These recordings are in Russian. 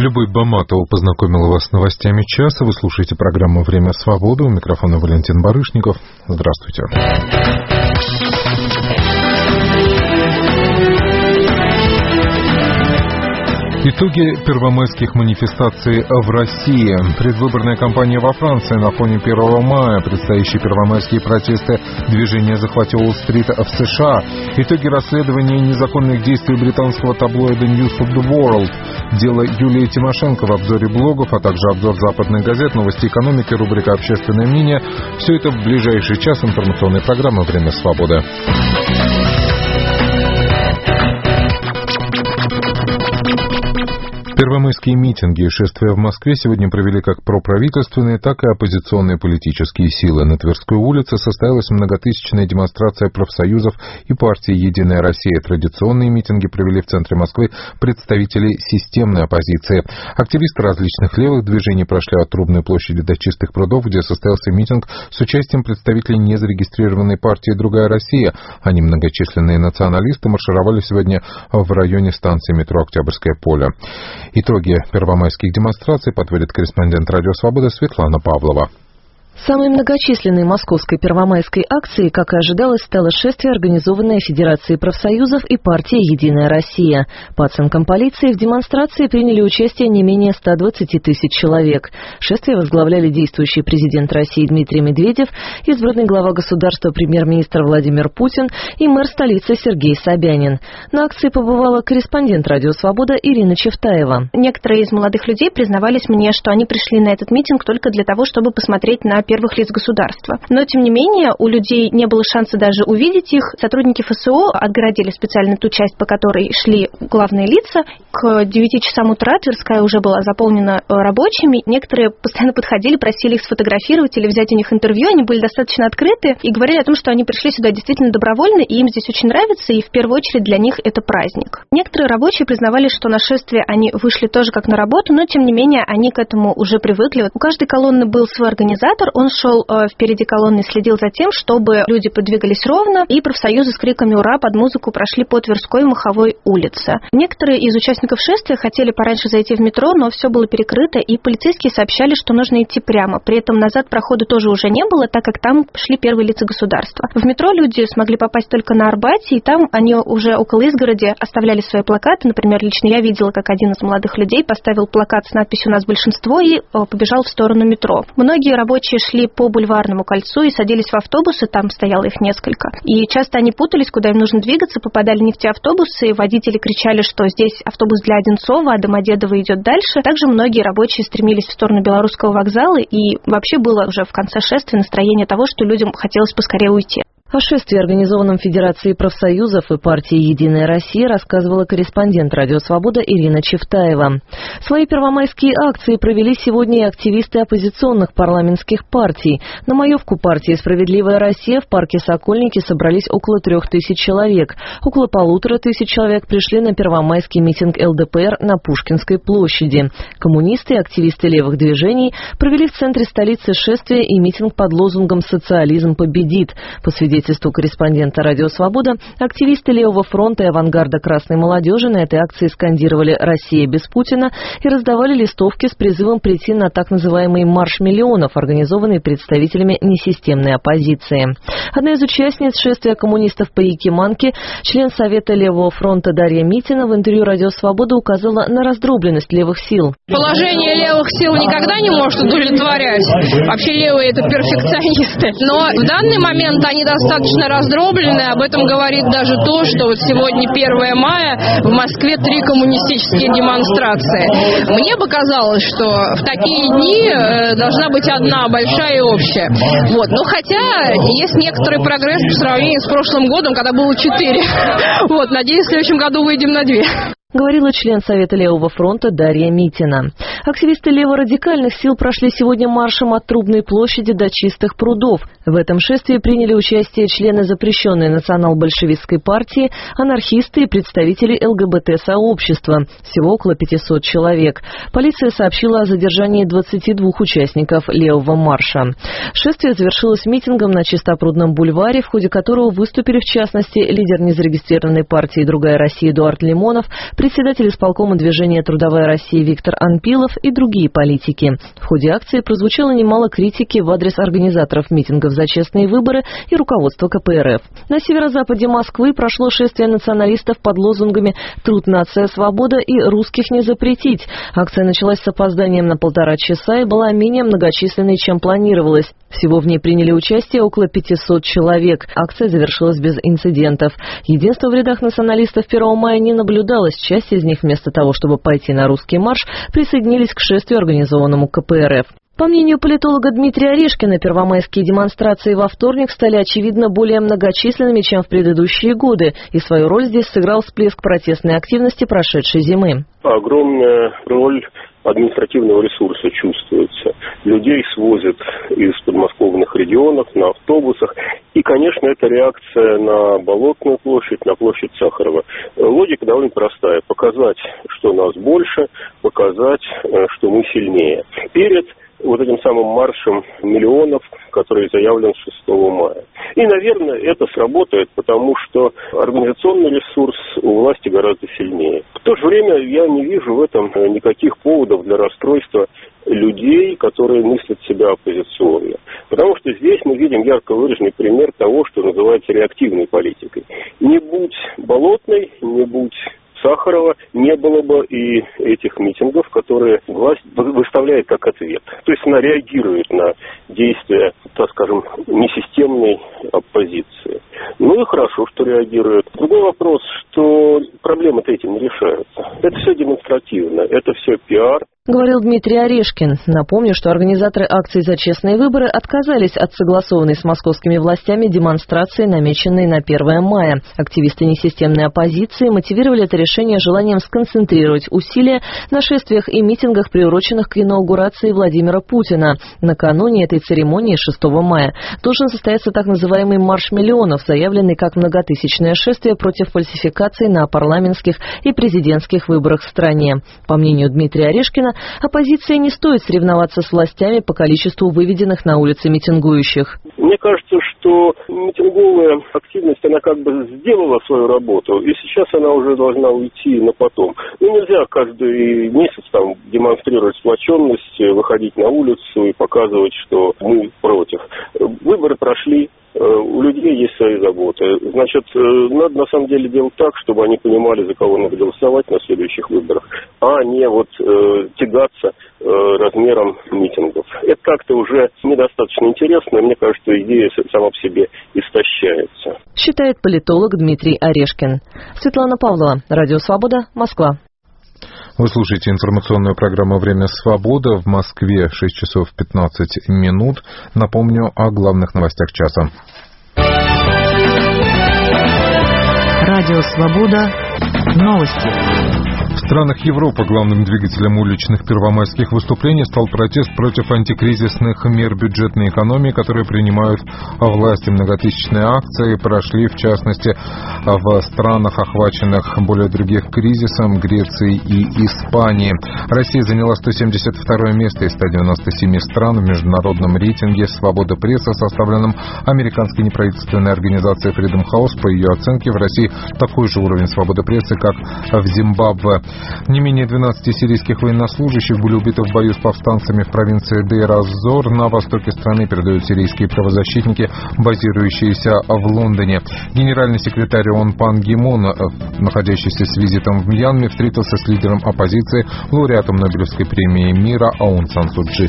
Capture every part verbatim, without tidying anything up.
Любовь Баматова познакомила вас с новостями часа. Вы слушаете программу «Время свободы». У микрофона Валентин Барышников. Здравствуйте. Итоги первомайских манифестаций в России. Предвыборная кампания во Франции на фоне первого мая. Предстоящие первомайские протесты. Движение «Захвати Уолл-стрит» в США. Итоги расследования незаконных действий британского таблоида News of the World. Дело Юлии Тимошенко в обзоре блогов, а также обзор западных газет, новости экономики, рубрика «Общественное мнение». Все это в ближайший час информационной программы «Время свободы». Первомайские митинги и шествия в Москве сегодня провели как проправительственные, так и оппозиционные политические силы. На Тверской улице состоялась многотысячная демонстрация профсоюзов и партии «Единая Россия». Традиционные митинги провели в центре Москвы представители системной оппозиции. Активисты различных левых движений прошли от Трубной площади до Чистых прудов, где состоялся митинг с участием представителей незарегистрированной партии «Другая Россия». Они, многочисленные националисты, маршировали сегодня в районе станции метро «Октябрьское поле». Итоги первомайских демонстраций подводит корреспондент «Радио Свобода» Светлана Павлова. Самой многочисленной московской первомайской акцией, как и ожидалось, стало шествие, организованное Федерацией профсоюзов и партией «Единая Россия». По оценкам полиции, в демонстрации приняли участие не менее ста двадцати тысяч человек. Шествие возглавляли действующий президент России Дмитрий Медведев, избранный глава государства премьер-министр Владимир Путин и мэр столицы Сергей Собянин. На акции побывала корреспондент «Радио Свобода» Ирина Чевтаева. Некоторые из молодых людей признавались мне, что они пришли на этот митинг только для того, чтобы посмотреть на первых лиц государства. Но, тем не менее, у людей не было шанса даже увидеть их. Сотрудники эф эс о отгородили специально ту часть, по которой шли главные лица. К девяти часам утра Тверская уже была заполнена рабочими. Некоторые постоянно подходили, просили их сфотографировать или взять у них интервью. Они были достаточно открыты и говорили о том, что они пришли сюда действительно добровольно, и им здесь очень нравится, и в первую очередь для них это праздник. Некоторые рабочие признавали, что на шествие они вышли тоже как на работу, но, тем не менее, они к этому уже привыкли. У каждой колонны был свой организатор. Он шел э, впереди колонны и следил за тем, чтобы люди подвигались ровно, и профсоюзы с криками «Ура!» под музыку прошли по Тверской и Маховой улице. Некоторые из участников шествия хотели пораньше зайти в метро, но все было перекрыто, и полицейские сообщали, что нужно идти прямо. При этом назад прохода тоже уже не было, так как там шли первые лица государства. В метро люди смогли попасть только на Арбате, и там они уже около изгороди оставляли свои плакаты. Например, лично я видела, как один из молодых людей поставил плакат с надписью «У нас большинство» и э, побежал в сторону метро. Многие рабочие шли по Бульварному кольцу и садились в автобусы, там стояло их несколько. И часто они путались, куда им нужно двигаться, попадали не в те автобусы, и водители кричали, что здесь автобус для Одинцова, а Домодедово идет дальше. Также многие рабочие стремились в сторону Белорусского вокзала, и вообще было уже в конце шествия настроение того, что людям хотелось поскорее уйти. О шествии, организованном Федерацией профсоюзов и партией «Единая Россия», рассказывала корреспондент «Радио Свобода» Ирина Чевтаева. Свои первомайские акции провели сегодня и активисты оппозиционных парламентских партий. На маевку партии «Справедливая Россия» в парке Сокольники собрались около трех тысяч человек. Около полутора тысяч человек пришли на первомайский митинг эл дэ пэ эр на Пушкинской площади. Коммунисты и активисты левых движений провели в центре столицы шествие и митинг под лозунгом «Социализм победит». По свидетельству корреспондента «Радио Свобода», активисты Левого фронта и авангарда красной молодежи на этой акции скандировали «Россия без Путина» и раздавали листовки с призывом прийти на так называемый «Марш миллионов», организованный представителями несистемной оппозиции. Одна из участниц шествия коммунистов по Якиманке, член Совета Левого фронта Дарья Митина, в интервью «Радио Свобода» указала на раздробленность левых сил. Положение левых сил никогда не может удовлетворять. Вообще левые — это перфекционисты. Но в данный момент они достаточно достаточно раздроблены. Об этом говорит даже то, что вот сегодня первое мая в Москве три коммунистические демонстрации. Мне бы казалось, что в такие дни должна быть одна большая и общая. Вот. Но хотя есть некоторый прогресс по сравнению с прошлым годом, когда было четыре. Вот. Надеюсь, в следующем году выйдем на две. Говорила член Совета Левого фронта Дарья Митина. Активисты леворадикальных сил прошли сегодня маршем от Трубной площади до Чистых прудов. В этом шествии приняли участие члены запрещенной национал-большевистской партии, анархисты и представители эл гэ бэ тэ-сообщества. Всего около пятисот человек. Полиция сообщила о задержании двадцати двух участников левого марша. Шествие завершилось митингом на Чистопрудном бульваре, в ходе которого выступили, в частности, лидер незарегистрированной партии «Другая Россия» Эдуард Лимонов, председатель исполкома движения «Трудовая Россия» Виктор Анпилов и другие политики. В ходе акции прозвучало немало критики в адрес организаторов митингов за честные выборы и руководства ка пэ эр эф. На северо-западе Москвы прошло шествие националистов под лозунгами «Труд, нация, свобода» и «Русских не запретить». Акция началась с опозданием на полтора часа и была менее многочисленной, чем планировалось. Всего в ней приняли участие около пятисот человек. Акция завершилась без инцидентов. Единства в рядах националистов первого мая не наблюдалось. Часть из них вместо того, чтобы пойти на русский марш, присоединились к шествию, организованному ка пэ эр эф. По мнению политолога Дмитрия Орешкина, первомайские демонстрации во вторник стали, очевидно, более многочисленными, чем в предыдущие годы, и свою роль здесь сыграл всплеск протестной активности прошедшей зимы. Огромная роль административного ресурса чувствуется. Людей свозят из подмосковных регионов на автобусах. И, конечно, это реакция на Болотную площадь, на площадь Сахарова. Логика довольно простая. Показать, что нас больше, показать, что мы сильнее. Перед вот этим самым маршем миллионов, который заявлен шестого мая. И, наверное, это сработает, потому что организационный ресурс у власти гораздо сильнее. В то же время я не вижу в этом никаких поводов для расстройства людей, которые мыслят себя оппозиционно. Потому что здесь мы видим ярко выраженный пример того, что называется реактивной политикой. Не будь Болотной, не будь Сахарова, не было бы и этих митингов, которые власть выставляет как ответ. То есть она реагирует на действия, так скажем, несистемной оппозиции. Ну и хорошо, что реагирует. Другой вопрос, что проблемы-то этим не решаются. Это все демонстративно, это все пиар. Говорил Дмитрий Орешкин. Напомню, что организаторы акции «За честные выборы» отказались от согласованной с московскими властями демонстрации, намеченной на первое мая. Активисты несистемной оппозиции мотивировали это решение желанием сконцентрировать усилия на шествиях и митингах, приуроченных к инаугурации Владимира Путина. Накануне этой церемонии, шестого мая, должен состояться так называемый «Марш миллионов», заявленный как многотысячное шествие против фальсификаций на парламентских и президентских выборах в стране. По мнению Дмитрия Орешкина, оппозиции не стоит соревноваться с властями по количеству выведенных на улицы митингующих. Мне кажется, что митинговая активность, она как бы сделала свою работу, и сейчас она уже должна уйти на потом. Ну, нельзя каждый месяц там демонстрировать сплоченность, выходить на улицу и показывать, что мы против. Выборы прошли. У людей есть свои заботы. Значит, надо на самом деле делать так, чтобы они понимали, за кого надо голосовать на следующих выборах, а не вот э, тягаться э, размером митингов. Это как-то уже недостаточно интересно, и мне кажется, идея сама по себе истощается. Считает политолог Дмитрий Орешкин. Светлана Павлова, Радио Свобода, Москва. Вы слушаете информационную программу «Время свободы». В Москве шесть часов пятнадцать минут. Напомню о главных новостях часа. Радио Свобода. Новости. В странах Европы главным двигателем уличных первомайских выступлений стал протест против антикризисных мер бюджетной экономии, которые принимают власти. Многотысячные акции прошли, в частности, в странах, охваченных более других кризисом, Греции и Испании. Россия заняла сто семьдесят второе место из ста девяноста семи стран в международном рейтинге «Свобода прессы», составленном американской неправительственной организацией Freedom House. По ее оценке, в России такой же уровень свободы прессы, как в Зимбабве. Не менее двенадцати сирийских военнослужащих были убиты в бою с повстанцами в провинции Дейр-аз-Зор на востоке страны, передают сирийские правозащитники, базирующиеся в Лондоне. Генеральный секретарь ООН Пан Ги Мун, находящийся с визитом в Мьянме, встретился с лидером оппозиции, лауреатом Нобелевской премии мира Аун Сан Су Чжи.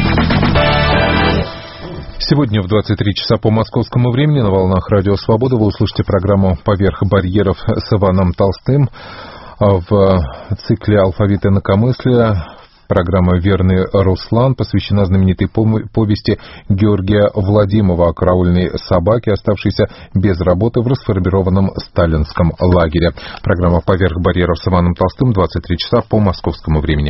Сегодня в двадцать три часа по московскому времени на волнах Радио Свобода вы услышите программу «Поверх барьеров» с Иваном Толстым. В цикле «Алфавит инакомыслия» программа «Верный Руслан» посвящена знаменитой повести Георгия Владимова о караульной собаке, оставшейся без работы в расформированном сталинском лагере. Программа «Поверх барьеров» с Иваном Толстым, двадцать три часа по московскому времени.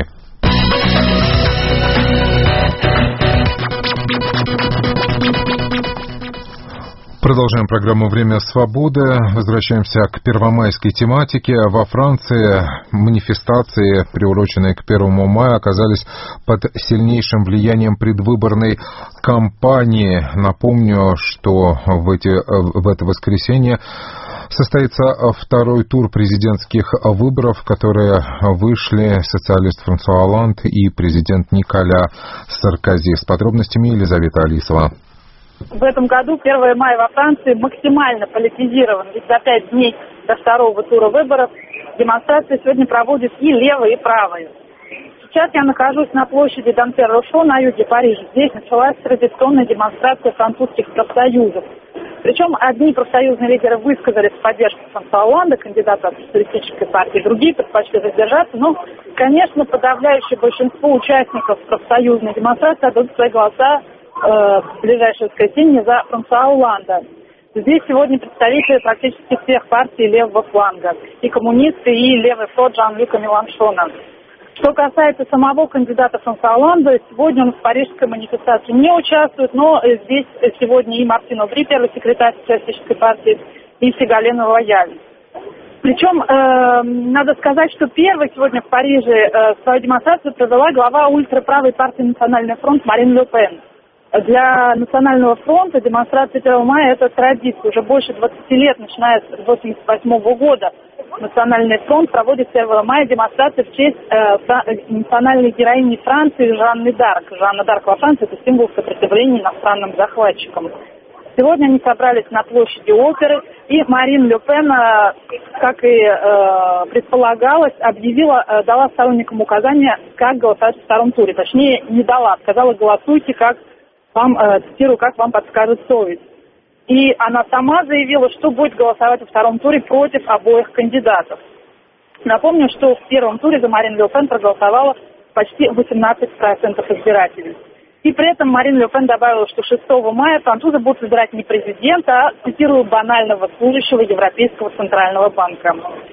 Продолжаем программу «Время свободы». Возвращаемся к первомайской тематике. Во Франции манифестации, приуроченные к первому мая, оказались под сильнейшим влиянием предвыборной кампании. Напомню, что в, эти, в это воскресенье Состоится второй тур президентских выборов, в которые вышли социалист Франсуа Олланд и президент Николя Саркози. С подробностями Елизавета Алисова. В этом году первое мая во Франции максимально политизирован. Ведь за пять дней до второго тура выборов демонстрации сегодня проводят и левые, и правые. Сейчас я нахожусь на площади Дампер-Рошо на юге Парижа. Здесь началась традиционная демонстрация французских профсоюзов. Причем одни профсоюзные лидеры высказались в поддержку Франсуа Олланда, кандидата от социалистической партии, другие предпочли воздержаться. Но, конечно, подавляющее большинство участников профсоюзной демонстрации отдадут свои голоса э, в ближайшее воскресенье за Франсуа Олланда. Здесь сегодня представители практически всех партий левого фланга. И коммунисты, и левый фронт Жан-Люка Меланшона. Что касается самого кандидата Франсуа Олланда, сегодня он в парижской манифестации не участвует, но здесь сегодня и Мартин Обри, первый секретарь социалистической партии, и Сигален Рояль. Причем, э, надо сказать, что первой сегодня в Париже э, свою демонстрацию провела глава ультраправой партии «Национальный фронт» Марин Ле Пен. Для Национального фронта демонстрация первого мая – это традиция. Уже больше двадцати лет, начиная с тысяча девятьсот восемьдесят восьмого года, Национальный фронт проводит первого мая демонстрации в честь э, национальной героини Франции Жанны Дарк. Жанна Дарк во Франции – это символ сопротивления иностранным захватчикам. Сегодня они собрались на площади Оперы, и Марин Ле Пен, э, как и э, предполагалось, объявила, э, дала сторонникам указания, как голосовать в втором туре. Точнее, не дала, сказала: голосуйте, как вам, э, цитирую, как вам подскажет совесть. И она сама заявила, что будет голосовать во втором туре против обоих кандидатов. Напомню, что в первом туре за Марин Ле Пен проголосовало почти восемнадцать процентов избирателей. И при этом Марин Ле Пен добавила, что шестого мая французы будут выбирать не президента, а, цитирую, банального служащего Европейского центрального банка.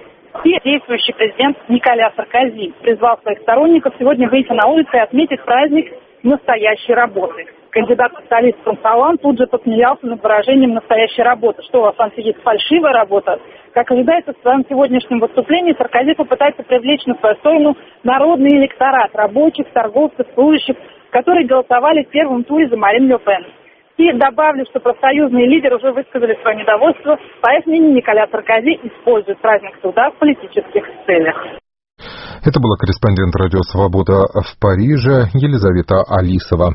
И действующий президент Николя Саркози призвал своих сторонников сегодня выйти на улицу и отметить праздник настоящей работы. Кандидат-социалист Франсуа Олланд тут же посмеялся над выражением «настоящая работа». Что, во Франции есть фальшивая работа? Как ожидается, в своем сегодняшнем выступлении Саркози попытается привлечь на свою сторону народный электорат, рабочих, торговцев, служащих, которые голосовали в первом туре за Марин Ле Пен. И добавлю, что профсоюзные лидеры уже высказали свое недовольство, по их мнению, Николя Саркози использует праздник труда в политических целях. Это была корреспондент «Радио Свобода» в Париже Елизавета Алисова.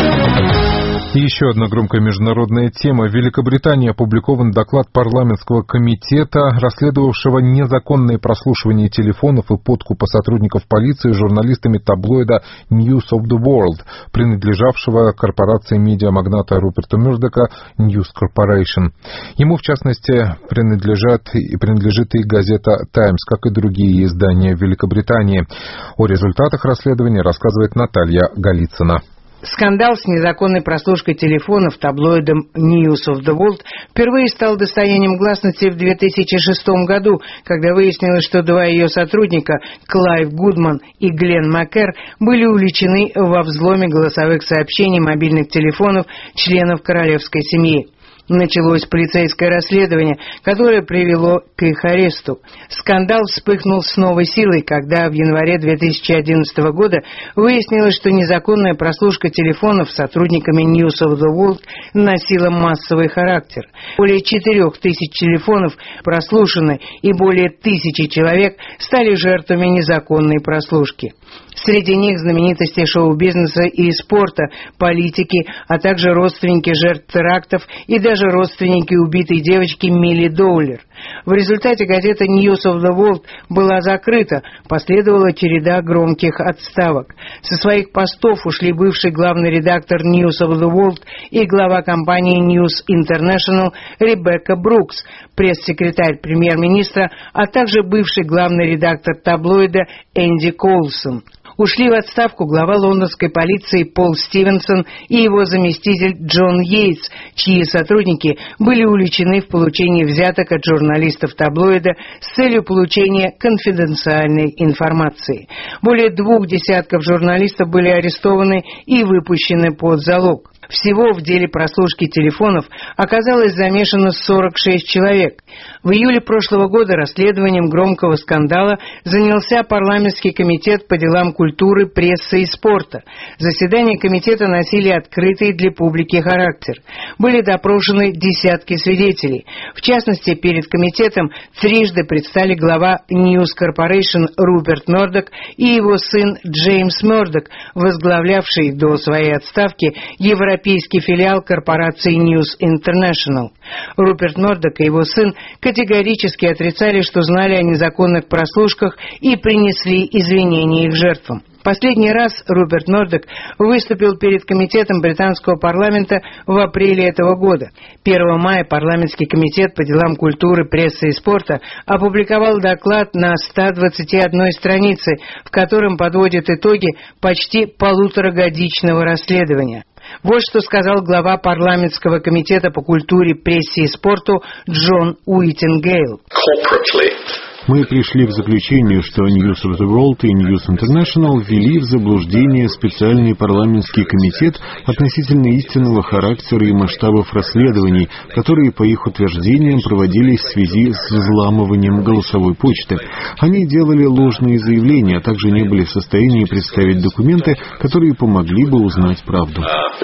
И еще одна громкая международная тема. В Великобритании опубликован доклад парламентского комитета, расследовавшего незаконные прослушивания телефонов и подкупа сотрудников полиции журналистами таблоида News of the World, принадлежавшего корпорации медиамагната Руперта Мёрдока News Corporation. Ему, в частности, принадлежат, принадлежит и газета «Таймс», как и другие издания Великобритании. О результатах расследования рассказывает Наталья Голицына. Скандал с незаконной прослушкой телефонов таблоидом News of the World впервые стал достоянием гласности в две тысячи шестом году, когда выяснилось, что два ее сотрудника, Клайв Гудман и Глен Маккер, были увлечены во взломе голосовых сообщений мобильных телефонов членов королевской семьи. Началось полицейское расследование, которое привело к их аресту. Скандал вспыхнул с новой силой, когда в январе две тысячи одиннадцатого года выяснилось, что незаконная прослушка телефонов сотрудниками News of the World носила массовый характер. Более четырех тысяч телефонов прослушаны, и более тысячи человек стали жертвами незаконной прослушки. Среди них знаменитости шоу-бизнеса и спорта, политики, а также родственники жертв терактов и даже родственники убитой девочки Милли Доулер. В результате газета News of the World была закрыта, последовала череда громких отставок. Со своих постов ушли бывший главный редактор News of the World и глава компании News International Ребекка Брукс, пресс-секретарь премьер-министра, а также бывший главный редактор таблоида Энди Коулсон. Ушли в отставку глава лондонской полиции Пол Стивенсон и его заместитель Джон Йейтс, чьи сотрудники были увлечены в получении взяток от журналистов таблоида с целью получения конфиденциальной информации. Более двух десятков журналистов были арестованы и выпущены под залог. Всего в деле прослушки телефонов оказалось замешано сорок шесть человек. В июле прошлого года расследованием громкого скандала занялся парламентский комитет по делам культуры, прессы и спорта. Заседания комитета носили открытый для публики характер. Были допрошены десятки свидетелей. В частности, перед комитетом трижды предстали глава News Corporation Руперт Мердок и его сын Джеймс Мердок, возглавлявший до своей отставки европейский филиал корпорации News International. Руперт Мердок и его сын категорически отрицали, что знали о незаконных прослушках и принесли извинения их жертвам. Последний раз Руперт Мердок выступил перед комитетом британского парламента в апреле этого года. первого мая парламентский комитет по делам культуры, прессы и спорта опубликовал доклад на ста двадцати одной странице, в котором подводит итоги почти полуторагодичного расследования. Вот что сказал глава парламентского комитета по культуре, прессе и спорту Джон Уитингейл. Мы пришли к заключению, что News of the World и News International ввели в заблуждение специальный парламентский комитет относительно истинного характера и масштабов расследований, которые, по их утверждениям, проводились в связи с взламыванием голосовой почты. Они делали ложные заявления, а также не были в состоянии представить документы, которые помогли бы узнать правду.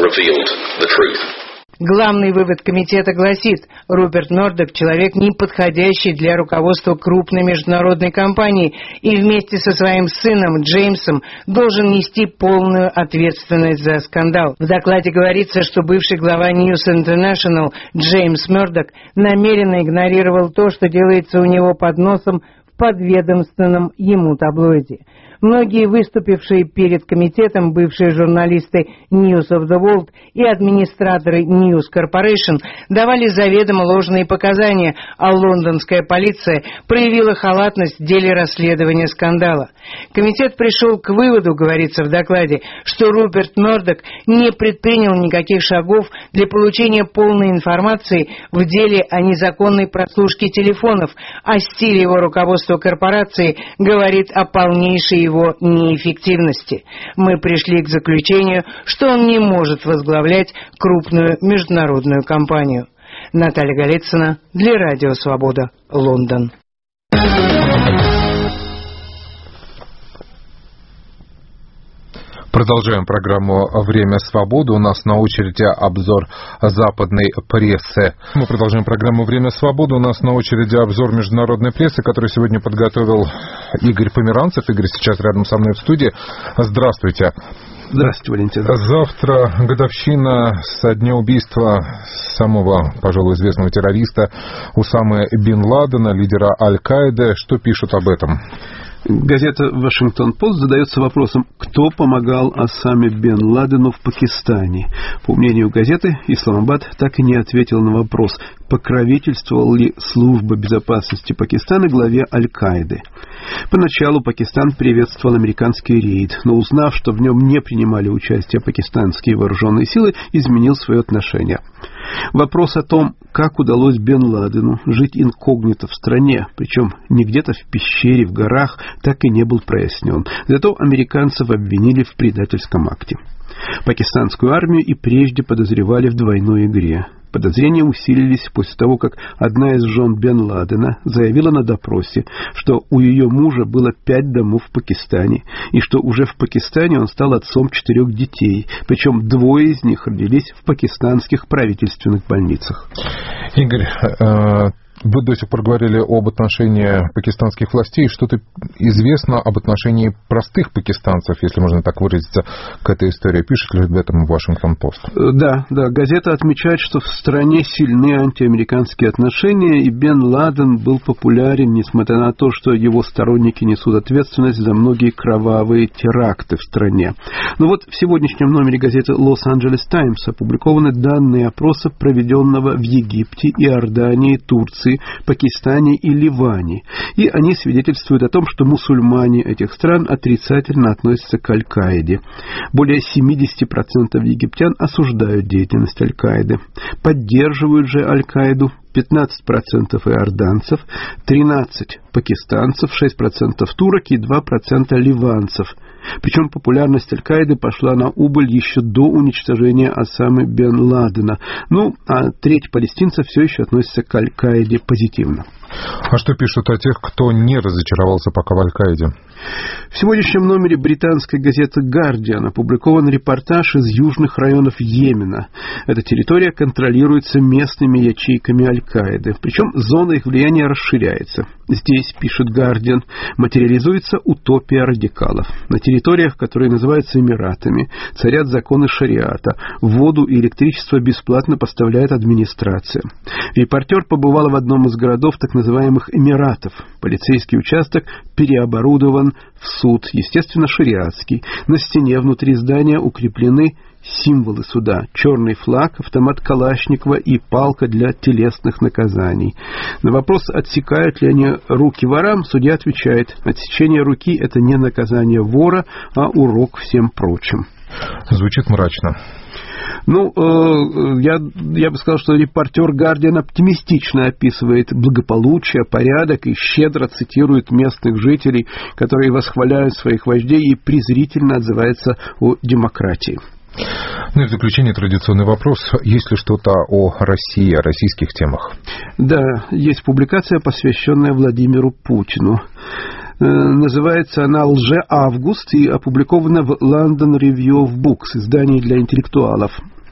Главный вывод комитета гласит: Руперт Мердок – человек, не подходящий для руководства крупной международной компании, и вместе со своим сыном Джеймсом должен нести полную ответственность за скандал. В докладе говорится, что бывший глава News International Джеймс Мердок намеренно игнорировал то, что делается у него под носом в подведомственном ему таблоиде. Многие выступившие перед комитетом бывшие журналисты News of the World и администраторы News Corporation давали заведомо ложные показания, а лондонская полиция проявила халатность в деле расследования скандала. Комитет пришел к выводу, говорится в докладе, что Руперт Мердок не предпринял никаких шагов для получения полной информации в деле о незаконной прослушке телефонов, а стиль его руководства корпорации говорит о полнейшей его неэффективности. Мы пришли к заключению, что он не может возглавлять крупную международную компанию. Наталья Голицына для Радио Свобода, Лондон. Продолжаем программу «Время свободы». У нас на очереди обзор западной прессы. Мы продолжаем программу «Время свободы». У нас на очереди обзор международной прессы, который сегодня подготовил Игорь Померанцев. Игорь сейчас рядом со мной в студии. Здравствуйте. Здравствуйте, Валентин. Завтра годовщина со дня убийства самого, пожалуй, известного террориста Усамы бен Ладена, лидера Аль-Каиды. Что пишут об этом? Газета «Вашингтон-Пост» задается вопросом, кто помогал Осаме бен Ладену в Пакистане. По мнению газеты, Исламабад так и не ответил на вопрос, покровительствовал ли служба безопасности Пакистана главе Аль-Каиды. Поначалу Пакистан приветствовал американский рейд, но узнав, что в нем не принимали участие пакистанские вооруженные силы, изменил свое отношение. Вопрос о том, как удалось бен Ладену жить инкогнито в стране, причем не где-то в пещере, в горах, так и не был прояснен. Зато американцев обвинили в предательском акте. Пакистанскую армию и прежде подозревали в двойной игре. Подозрения усилились после того, как одна из жен бен Ладена заявила на допросе, что у ее мужа было пять домов в Пакистане, и что уже в Пакистане он стал отцом четырех детей, причем двое из них родились в пакистанских правительственных больницах. Игорь, э- вы до сих пор говорили об отношении пакистанских властей. Что-то известно об отношении простых пакистанцев, если можно так выразиться, к этой истории? Пишет ли об этом Вашингтон-Пост? Да, да. Газета отмечает, что в стране сильны антиамериканские отношения, и бен Ладен был популярен, несмотря на то, что его сторонники несут ответственность за многие кровавые теракты в стране. Но вот в сегодняшнем номере газеты «Лос-Анджелес Таймс» опубликованы данные опроса, проведенного в Египте, Иордании, Турции, Пакистане и Ливане. И они свидетельствуют о том, что мусульмане этих стран отрицательно относятся к Аль-Каиде. Более семьдесят процентов египтян осуждают деятельность Аль-Каиды. Поддерживают же Аль-Каиду пятнадцать процентов иорданцев, тринадцать процентов пакистанцев, шесть процентов турок и два процента ливанцев. Причем популярность Аль-Каиды пошла на убыль еще до уничтожения Осамы бен Ладена. Ну, а треть палестинцев все еще относится к Аль-Каиде позитивно. А что пишут о тех, кто не разочаровался пока в Аль-Каиде? В сегодняшнем номере британской газеты «Гардиан» опубликован репортаж из южных районов Йемена. Эта территория контролируется местными ячейками Аль-Каиды, причем зона их влияния расширяется. Здесь, пишет «Гардиан», материализуется утопия радикалов. На территориях, которые называются Эмиратами, царят законы шариата. Воду и электричество бесплатно поставляет администрация. Репортер побывал в одном из городов так называемых Эмиратов. Полицейский участок переоборудован в суд, естественно, шариатский. На стене внутри здания укреплены символы суда: черный флаг, автомат Калашникова и палка для телесных наказаний. На вопрос, отсекают ли они руки ворам, судья отвечает: отсечение руки — это не наказание вора, а урок всем прочим. Звучит мрачно. Ну, э, я, я бы сказал, что репортер «Гардиан» оптимистично описывает благополучие, порядок и щедро цитирует местных жителей, которые восхваляют своих вождей, и презрительно отзывается о демократии. Ну и в заключение традиционный вопрос. Есть ли что-то о России, о российских темах? Да, есть публикация, посвященная Владимиру Путину. Называется она «Лже-Август» и опубликована в London Review of Books, издании для интеллектуалов.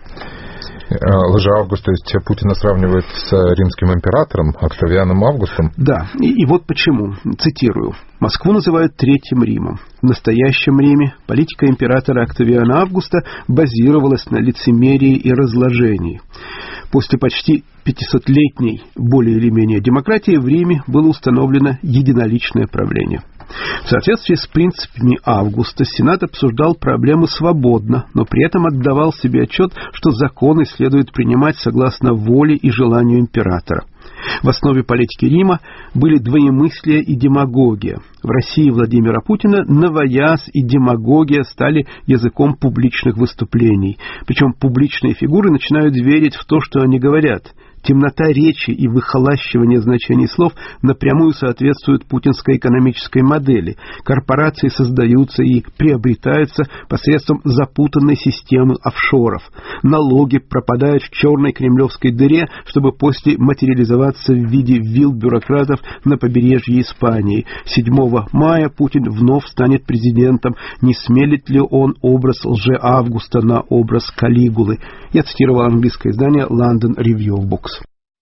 Лже-Август, то есть Путина сравнивает с римским императором Октавианом Августом? Да, и, и вот почему. Цитирую. «Москву называют Третьим Римом. В настоящем Риме политика императора Октавиана Августа базировалась на лицемерии и разложении. После почти пятисотлетней, более или менее, демократии в Риме было установлено единоличное правление. В соответствии с принципами Августа Сенат обсуждал проблемы свободно, но при этом отдавал себе отчет, что законы следует принимать согласно воле и желанию императора. В основе политики Рима были двоемыслие и демагогия. В России Владимира Путина новояз и демагогия стали языком публичных выступлений. Причем публичные фигуры начинают верить в то, что они говорят. Темнота речи и выхолащивание значений слов напрямую соответствуют путинской экономической модели. Корпорации создаются и приобретаются посредством запутанной системы офшоров. Налоги пропадают в черной кремлевской дыре, чтобы после материализоваться в виде вилл бюрократов на побережье Испании. седьмого мая Путин вновь станет президентом. Не смелит ли он образ Лже-Августа на образ Калигулы? Я цитировал английское издание London Review of Books.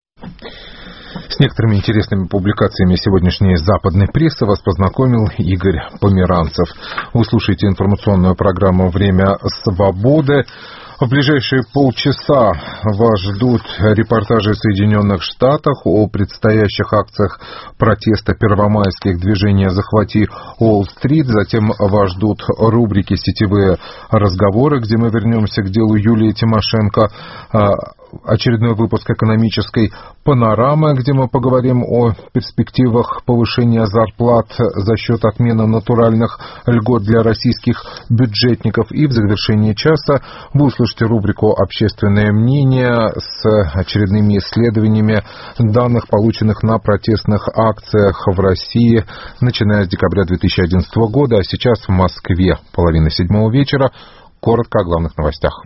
С некоторыми интересными публикациями сегодняшней западной прессы вас познакомил Игорь Померанцев. Вы слушаете информационную программу «Время свободы». В ближайшие полчаса вас ждут репортажи в Соединенных Штатах о предстоящих акциях протеста первомайских движения «Захвати Уолл-стрит». Затем вас ждут рубрики «Сетевые разговоры», где мы вернемся к делу Юлии Тимошенко. Очередной выпуск экономической панорамы, где мы поговорим о перспективах повышения зарплат за счет отмены натуральных льгот для российских бюджетников. И в завершении часа вы услышите рубрику «Общественное мнение» с очередными исследованиями данных, полученных на протестных акциях в России, начиная с декабря две тысячи одиннадцатого года. А сейчас в Москве половина седьмого вечера. Коротко о главных новостях.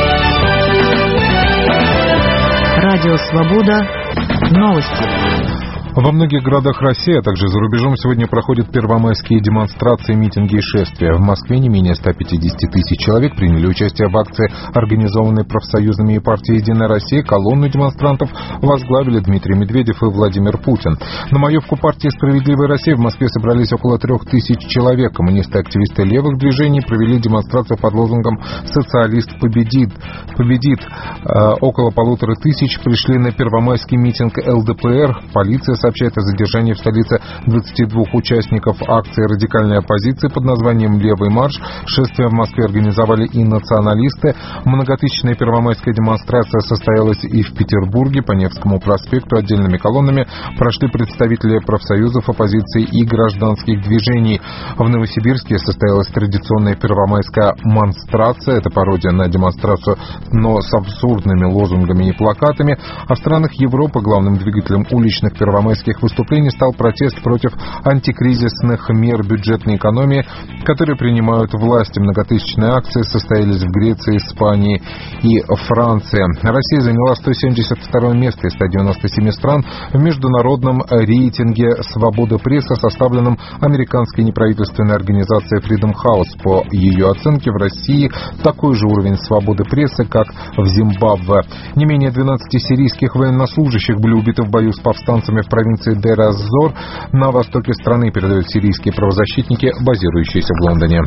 Радио «Свобода». Новости. Во многих городах России, а также за рубежом сегодня проходят первомайские демонстрации, митинги и шествия. В Москве не менее ста пятидесяти тысяч человек приняли участие в акции, организованной профсоюзами и партией «Единая Россия». Колонну демонстрантов возглавили Дмитрий Медведев и Владимир Путин. На маевку партии «Справедливая Россия» в Москве собрались около трех тысяч человек. Коммунисты и активисты левых движений провели демонстрацию под лозунгом «Социалист победит». победит. Э, около полутора тысяч пришли на первомайский митинг эл дэ пэ эр. Полиция сообщает о задержании в столице двадцати двух участников акции радикальной оппозиции под названием «Левый марш». Шествие в Москве организовали и националисты. Многотысячная первомайская демонстрация состоялась и в Петербурге. По Невскому проспекту отдельными колоннами прошли представители профсоюзов, оппозиции и гражданских движений. В Новосибирске состоялась традиционная первомайская монстрация. Это пародия на демонстрацию, но с абсурдными лозунгами и плакатами. А в странах Европы главным двигателем уличных первомайских первомайских выступлений стал протест против антикризисных мер бюджетной экономии, которые принимают власти. Многотысячные акции состоялись в Греции, Испании и Франции. Россия заняла сто семьдесят второе место из ста девяноста семи стран в международном рейтинге свободы прессы, составленном американской неправительственной организацией Freedom House. По ее оценке, в России такой же уровень свободы прессы, как в Зимбабве. Не менее двенадцати сирийских военнослужащих были убиты в бою с повстанцами в провинции Дейр-эз-Зор на востоке страны, передают сирийские правозащитники, базирующиеся в Лондоне.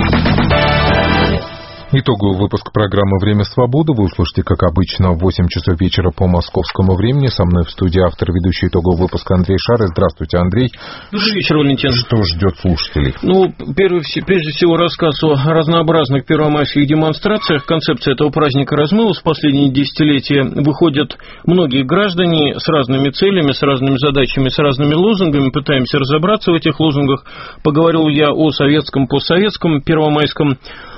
Итоговый выпуск программы «Время свободы» вы услышите, как обычно, в восемь часов вечера по московскому времени. Со мной в студии автор и ведущий итогового выпуска Андрей Шарый. Здравствуйте, Андрей. Добрый вечер, Валентин. Что ждет слушателей? Ну, прежде всего, рассказ о разнообразных первомайских демонстрациях. Концепция этого праздника размылась. В последние десятилетия выходят многие граждане с разными целями, с разными задачами, с разными лозунгами. Пытаемся разобраться в этих лозунгах. Поговорил я о советском, постсоветском, первомайском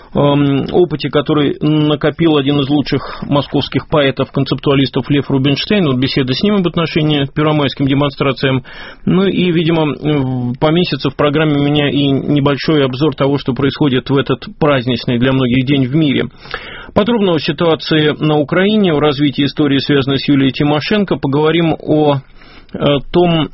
опыте, который накопил один из лучших московских поэтов-концептуалистов Лев Рубинштейн. Вот беседа с ним об отношении к первомайским демонстрациям. Ну и, видимо, поместится в программе у меня и небольшой обзор того, что происходит в этот праздничный для многих день в мире. Подробно о ситуации на Украине, о развитии истории, связанной с Юлией Тимошенко. Поговорим о том,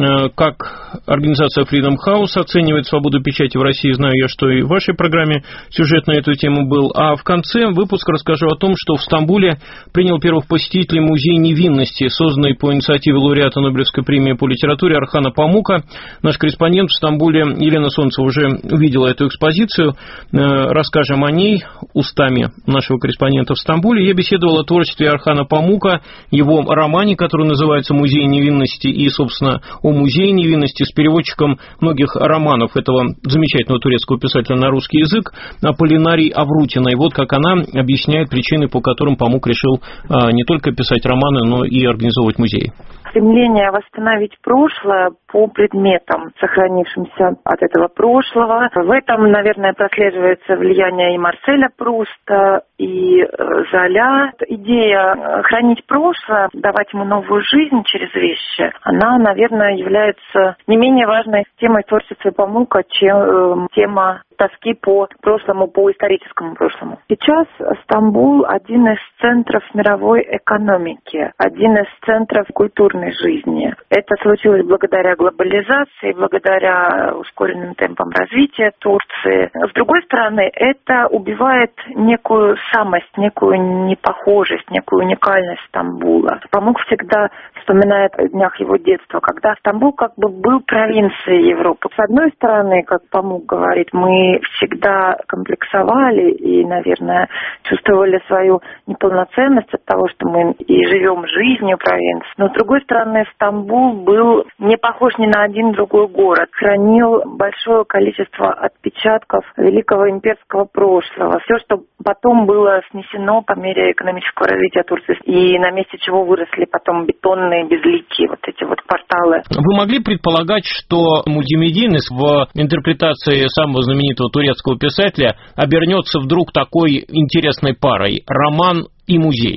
как организация Freedom House оценивает свободу печати в России. Знаю я, что и в вашей программе сюжет на эту тему был. А в конце выпуска расскажу о том, что в Стамбуле принял первых посетителей музей невинности, созданный по инициативе лауреата Нобелевской премии по литературе Орхана Памука. Наш корреспондент в Стамбуле Елена Солнцева уже увидела эту экспозицию. Расскажем о ней устами нашего корреспондента в Стамбуле. Я беседовал о творчестве Орхана Памука, его романе, который называется «Музей невинности», и, собственно, о музее невинности с переводчиком многих романов этого замечательного турецкого писателя на русский язык Полинарий Аврутиной. Вот как она объясняет причины, по которым Памук решил не только писать романы, но и организовывать музеи. Стремление восстановить прошлое по предметам, сохранившимся от этого прошлого. В этом, наверное, прослеживается влияние и Марселя Пруста, и Золя. Идея хранить прошлое, давать ему новую жизнь через вещи, она, наверное, является не менее важной темой творчества Памука, чем тема тоски по прошлому, по историческому прошлому. Сейчас Стамбул – один из центров мировой экономики, один из центров культурной жизни. Это случилось благодаря глобализации, благодаря ускоренным темпам развития Турции. С другой стороны, это убивает некую самость, некую непохожесть, некую уникальность Стамбула. Памук всегда вспоминает о днях его детства, когда Стамбул как бы был провинцией Европы. С одной стороны, как Памук говорит, мы всегда комплексовали и, наверное, чувствовали свою неполноценность от того, что мы и живем жизнью провинции. Но, с другой стороны, Стамбул был не похож ни на один другой город. Хранил большое количество отпечатков великого имперского прошлого. Все, что потом было снесено по мере экономического развития Турции, и на месте чего выросли потом бетонные безликие вот эти вот кварталы. Вы могли предполагать, что музей невинности в интерпретации самого знаменитого турецкого писателя обернется вдруг такой интересной парой? Роман и музей.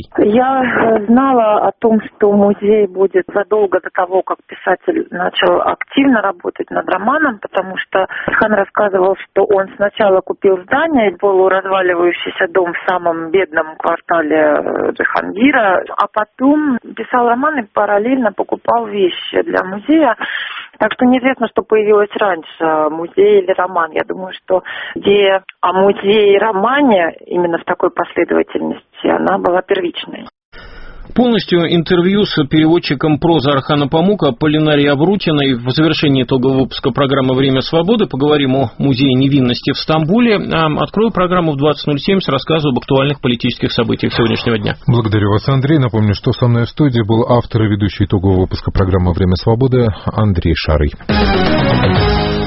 Я знала о том, что музей будет задолго до того, как писатель начал активно работать над романом, потому что Орхан рассказывал, что он сначала купил здание, полуразваливающийся дом в самом бедном квартале Джихангира, а потом писал роман и параллельно покупал вещи для музея. Так что неизвестно, что появилось раньше, музей или роман. Я думаю, что идея о музее и романе именно в такой последовательности, она была первичной. Полностью интервью с переводчиком прозы Орхана Памука Полинарии Аврутиной в завершении итогового выпуска программы «Время свободы». Поговорим о музее невинности в Стамбуле. Открою программу в двадцать ноль семь с рассказом об актуальных политических событиях сегодняшнего дня. Благодарю вас, Андрей. Напомню, что со мной в студии был автор и ведущий итогового выпуска программы «Время свободы» Андрей Шарый.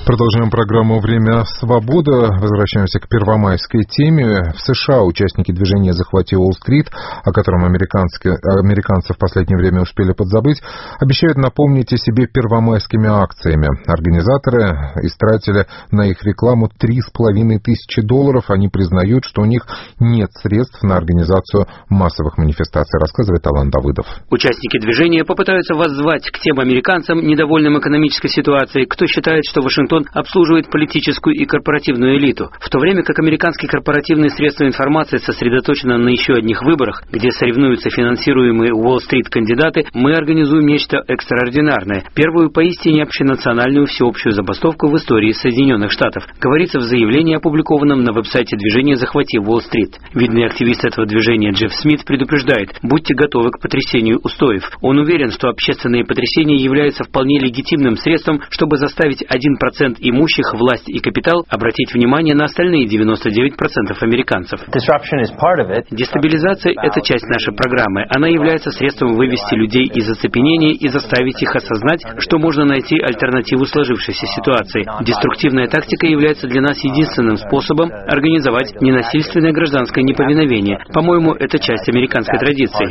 Продолжаем программу «Время свободы». Возвращаемся к первомайской теме. В США участники движения «Захвати Уолл-стрит», о котором американцы в последнее время успели подзабыть, обещают напомнить о себе первомайскими акциями. Организаторы истратили на их рекламу три с половиной тысячи долларов. Они признают, что у них нет средств на организацию массовых манифестаций, рассказывает Алан Давыдов. Участники движения попытаются воззвать к тем американцам, недовольным экономической ситуацией, кто считает, что Вашингтон обслуживает политическую и корпоративную элиту, в то время как американские корпоративные средства информации сосредоточены на еще одних выборах, где соревнуются финансируемые Уолл-стрит кандидаты. Мы организуем нечто экстраординарное, первую поистине общенациональную всеобщую забастовку в истории Соединенных Штатов, говорится в заявлении, опубликованном на веб-сайте движения «Захвати Уолл-стрит». Видный активист этого движения Джефф Смит предупреждает: будьте готовы к потрясению устоев. Он уверен, что общественные потрясения являются вполне легитимным средством, чтобы заставить один процент имущих, власть и капитал обратить внимание на остальные девяносто девять процентов американцев. Дестабилизация – это часть нашей программы. Она является средством вывести людей из оцепенения и заставить их осознать, что можно найти альтернативу сложившейся ситуации. Деструктивная тактика является для нас единственным способом организовать ненасильственное гражданское неповиновение. По-моему, это часть американской традиции,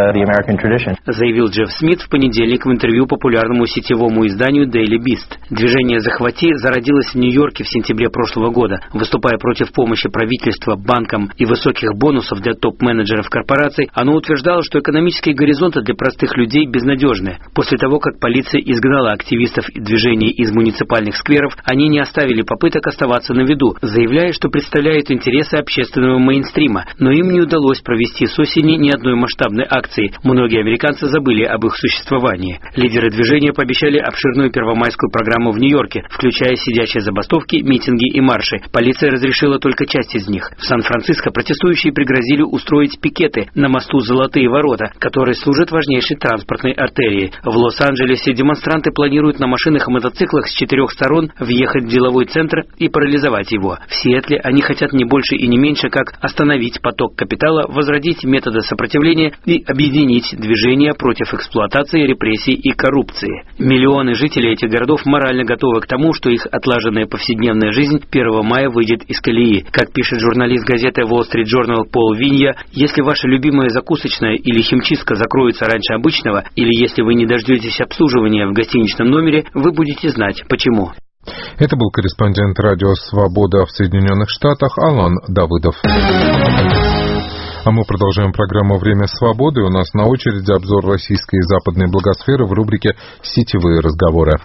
заявил Джефф Смит в понедельник в интервью популярному сетевому изданию Daily Beast. Движение «Захвати» зародилась в Нью-Йорке в сентябре прошлого года. Выступая против помощи правительства, банкам и высоких бонусов для топ-менеджеров корпораций, оно утверждало, что экономические горизонты для простых людей безнадежны. После того, как полиция изгнала активистов и движения из муниципальных скверов, они не оставили попыток оставаться на виду, заявляя, что представляют интересы общественного мейнстрима, но им не удалось провести с осени ни одной масштабной акции. Многие американцы забыли об их существовании. Лидеры движения пообещали обширную первомайскую программу в Нью-Йорке, включая сидячие забастовки, митинги и марши. Полиция разрешила только часть из них. В Сан-Франциско протестующие пригрозили устроить пикеты на мосту «Золотые ворота», который служит важнейшей транспортной артерией. В Лос-Анджелесе демонстранты планируют на машинах и мотоциклах с четырех сторон въехать в деловой центр и парализовать его. В Сиэтле они хотят не больше и не меньше, как остановить поток капитала, возродить методы сопротивления и объединить движения против эксплуатации, репрессий и коррупции. Миллионы жителей этих городов морально готовы к тому, что их отлаженная повседневная жизнь первого мая выйдет из колеи. Как пишет журналист газеты Wall Street Journal Пол Винья, если ваша любимая закусочная или химчистка закроется раньше обычного, или если вы не дождетесь обслуживания в гостиничном номере, вы будете знать почему. Это был корреспондент радио «Свобода» в Соединенных Штатах Алан Давыдов. А мы продолжаем программу «Время свободы». У нас на очереди обзор российской и западной благосферы в рубрике «Сетевые разговоры».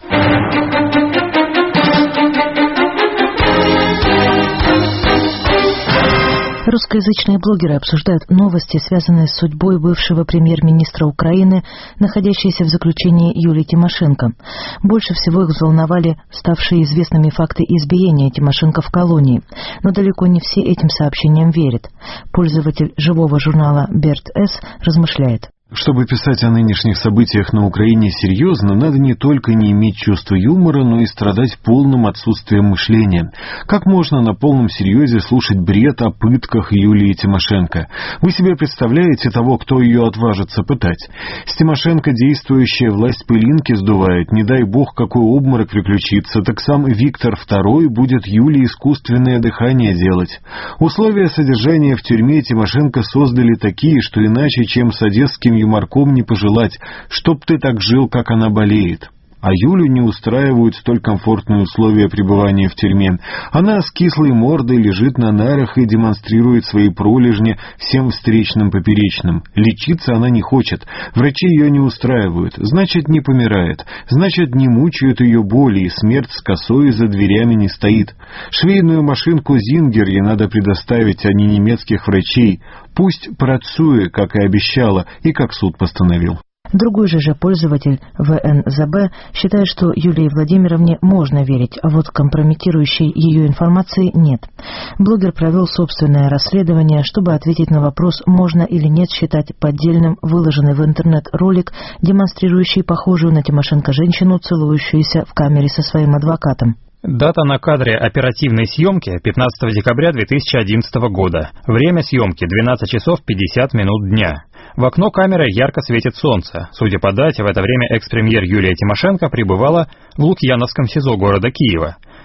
Русскоязычные блогеры обсуждают новости, связанные с судьбой бывшего премьер-министра Украины, находящейся в заключении Юлии Тимошенко. Больше всего их взволновали ставшие известными факты избиения Тимошенко в колонии. Но далеко не все этим сообщениям верят. Пользователь живого журнала Берт С. размышляет. Чтобы писать о нынешних событиях на Украине серьезно, надо не только не иметь чувства юмора, но и страдать полным отсутствием мышления. Как можно на полном серьезе слушать бред о пытках Юлии Тимошенко? Вы себе представляете того, кто ее отважится пытать? С Тимошенко действующая власть пылинки сдувает, не дай бог какой обморок приключится, так сам Виктор Второй будет Юлии искусственное дыхание делать. Условия содержания в тюрьме Тимошенко создали такие, что иначе, чем с одесским юморком не пожелать, чтоб ты так жил, как она болеет. А Юлю не устраивают столь комфортные условия пребывания в тюрьме. Она с кислой мордой лежит на нарах и демонстрирует свои пролежни всем встречным поперечным. Лечиться она не хочет. Врачи ее не устраивают. Значит, не помирает. Значит, не мучают ее боли, и смерть с косой за дверями не стоит. Швейную машинку Зингер ей надо предоставить, а не немецких врачей. Пусть працует, как и обещала, и как суд постановил. Другой же же пользователь вэ эн зэ бэ считает, что Юлии Владимировне можно верить, а вот компрометирующей ее информации нет. Блогер провел собственное расследование, чтобы ответить на вопрос, можно или нет считать поддельным выложенный в интернет ролик, демонстрирующий похожую на Тимошенко женщину, целующуюся в камере со своим адвокатом. Дата на кадре оперативной съемки пятнадцатого декабря две тысячи одиннадцатого года. Время съемки двенадцать часов пятьдесят минут дня. В окно камеры ярко светит солнце. Судя по дате, в это время экс-премьер Юлия Тимошенко пребывала в Лукьяновском СИЗО города Киева.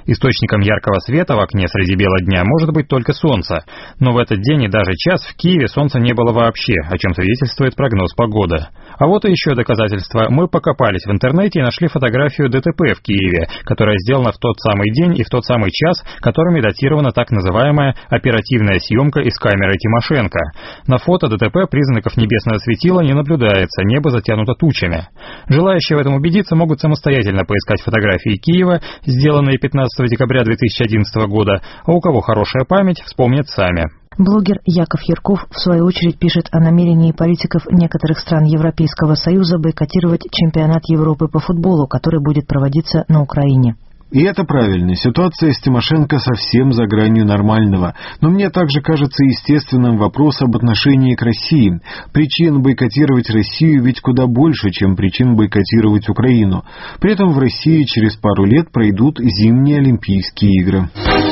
Источником яркого света в окне среди бела дня может быть только солнце. Но в этот день и даже час в Киеве солнца не было вообще, о чем свидетельствует прогноз погоды. А вот и еще доказательство. Мы покопались в интернете и нашли фотографию ДТП в Киеве, которая сделана в тот самый день и в тот самый час, которыми датирована так называемая оперативная съемка из камеры Тимошенко. На фото ДТП признаков небесного светила не наблюдается, небо затянуто тучами. Желающие в этом убедиться могут самостоятельно поискать фотографии Киева, сделанные пятнадцатого декабря две тысячи одиннадцатого года, а у кого хорошая память, вспомнят сами. Блогер Яков Ярков, в свою очередь, пишет о намерении политиков некоторых стран Европейского Союза бойкотировать чемпионат Европы по футболу, который будет проводиться на Украине. И это правильно. Ситуация с Тимошенко совсем за гранью нормального. Но мне также кажется естественным вопрос об отношении к России. Причин бойкотировать Россию ведь куда больше, чем причин бойкотировать Украину. При этом в России через пару лет пройдут зимние Олимпийские игры.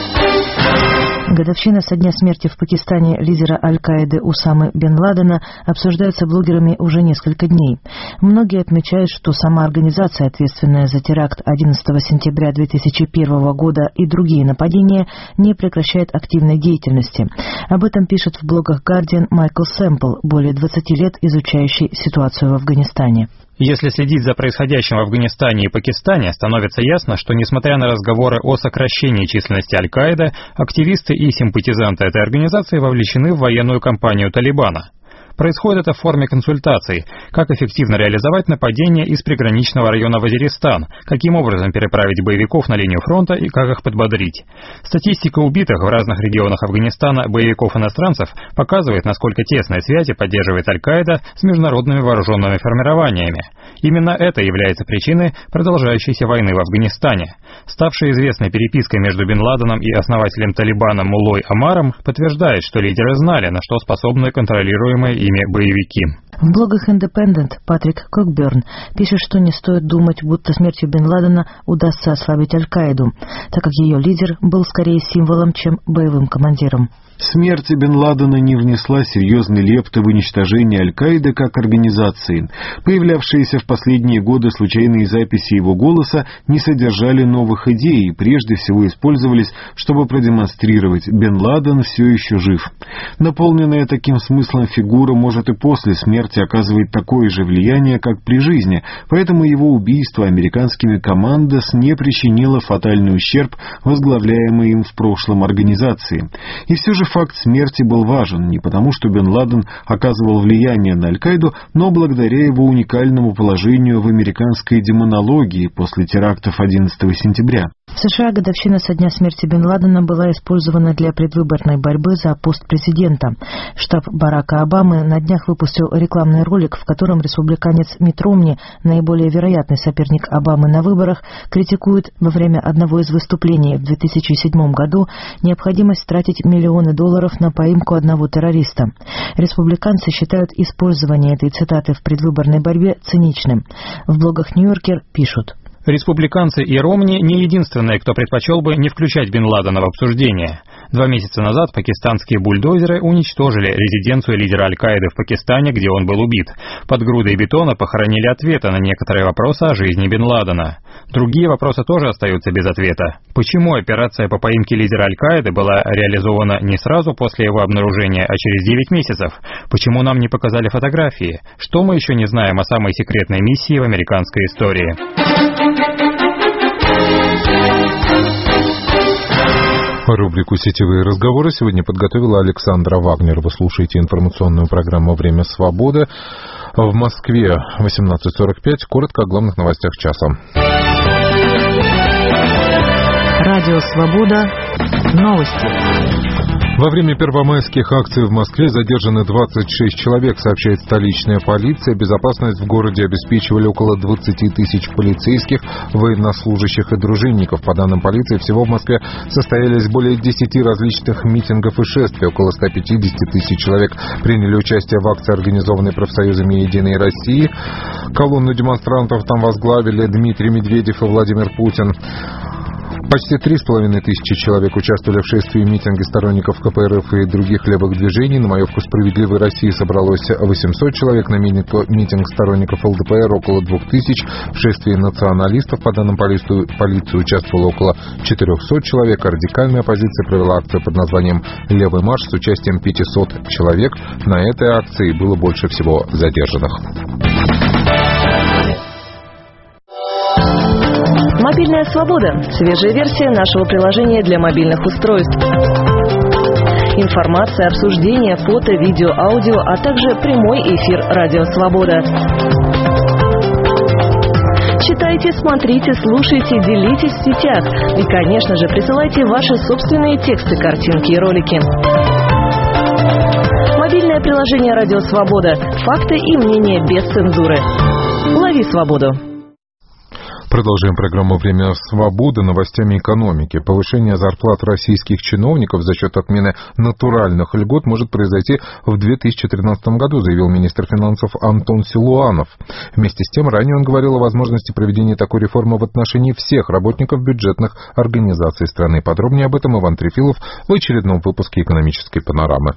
Годовщина со дня смерти в Пакистане лидера Аль-Каиды Усамы бен Ладена обсуждается блогерами уже несколько дней. Многие отмечают, что сама организация, ответственная за теракт одиннадцатого сентября две тысячи первого года и другие нападения, не прекращает активной деятельности. Об этом пишет в блогах Guardian Майкл Сэмпл, более двадцати лет изучающий ситуацию в Афганистане. Если следить за происходящим в Афганистане и Пакистане, становится ясно, что, несмотря на разговоры о сокращении численности Аль-Каиды, активисты и симпатизанты этой организации вовлечены в военную кампанию Талибана. Происходит это в форме консультаций, как эффективно реализовать нападение из приграничного района Вазиристан, каким образом переправить боевиков на линию фронта и как их подбодрить. Статистика убитых в разных регионах Афганистана боевиков-иностранцев показывает, насколько тесные связи поддерживает Аль-Каида с международными вооруженными формированиями. Именно это является причиной продолжающейся войны в Афганистане. Ставшая известной переписка между Бен Ладеном и основателем Талибана Муллой Омаром подтверждает, что лидеры знали, на что способны контролируемые ими боевики. В блогах Independent Патрик Кокберн пишет, что не стоит думать, будто смертью Бен Ладена удастся ослабить Аль-Каиду, так как ее лидер был скорее символом, чем боевым командиром. Смерть бен Ладена не внесла серьезной лепты в уничтожение Аль-Каиды как организации. Появлявшиеся в последние годы случайные записи его голоса не содержали новых идей и прежде всего использовались, чтобы продемонстрировать: Бен Ладен все еще жив. Наполненная таким смыслом фигура может и после смерти оказывать такое же влияние, как при жизни, поэтому его убийство американскими командос не причинило фатальный ущерб возглавляемой им в прошлом организации. И все же факт смерти был важен не потому, что Бен Ладен оказывал влияние на Аль-Каиду, но благодаря его уникальному положению в американской демонологии после терактов одиннадцатого сентября. В США годовщина со дня смерти Бен Ладена была использована для предвыборной борьбы за пост президента. Штаб Барака Обамы на днях выпустил рекламный ролик, в котором республиканец Митт Ромни, наиболее вероятный соперник Обамы на выборах, критикует во время одного из выступлений в две тысячи седьмом году необходимость тратить миллионы долларов на поимку одного террориста. Республиканцы считают использование этой цитаты в предвыборной борьбе циничным. В блогах Нью-Йоркер пишут: республиканцы и Ромни не единственные, кто предпочел бы не включать Бен Ладена в обсуждение. Два месяца назад пакистанские бульдозеры уничтожили резиденцию лидера Аль-Каиды в Пакистане, где он был убит. Под грудой бетона похоронили ответы на некоторые вопросы о жизни Бен Ладена. Другие вопросы тоже остаются без ответа. Почему операция по поимке лидера Аль-Каиды была реализована не сразу после его обнаружения, а через девять месяцев? Почему нам не показали фотографии? Что мы еще не знаем о самой секретной миссии в американской истории? Рубрику «Сетевые разговоры» сегодня подготовила Александра Вагнер. Вы слушаете информационную программу «Время свободы». В Москве восемнадцать сорок пять. Коротко о главных новостях часа. Радио «Свобода». Новости. Во время первомайских акций в Москве задержаны двадцать шесть человек, сообщает столичная полиция. Безопасность в городе обеспечивали около двадцати тысяч полицейских, военнослужащих и дружинников. По данным полиции, всего в Москве состоялись более десяти различных митингов и шествий. Около ста пятидесяти тысяч человек приняли участие в акции, организованной профсоюзами «Единой России». Колонну демонстрантов там возглавили Дмитрий Медведев и Владимир Путин. Почти три с половиной тысячи человек участвовали в шествии и митинге сторонников ка пэ эр эф и других левых движений. На маевку «Справедливой России» собралось восемьсот человек, на митинг сторонников эл дэ пэ эр около двух тысяч. В шествии националистов, по данным полиции, полиции участвовало около четырехсот человек. Радикальная оппозиция провела акцию под названием «Левый марш» с участием пятисот человек. На этой акции было больше всего задержанных. Мобильная свобода. Свежая версия нашего приложения для мобильных устройств. Информация, обсуждение, фото, видео, аудио, а также прямой эфир «Радио Свобода». Читайте, смотрите, слушайте, делитесь в сетях. И, конечно же, присылайте ваши собственные тексты, картинки и ролики. Мобильное приложение «Радио Свобода». Факты и мнения без цензуры. Лови свободу. Продолжаем программу «Время свободы» новостями экономики. Повышение зарплат российских чиновников за счет отмены натуральных льгот может произойти в две тысячи тринадцатом году, заявил министр финансов Антон Силуанов. Вместе с тем, ранее он говорил о возможности проведения такой реформы в отношении всех работников бюджетных организаций страны. Подробнее об этом Иван Трефилов в очередном выпуске «Экономической панорамы».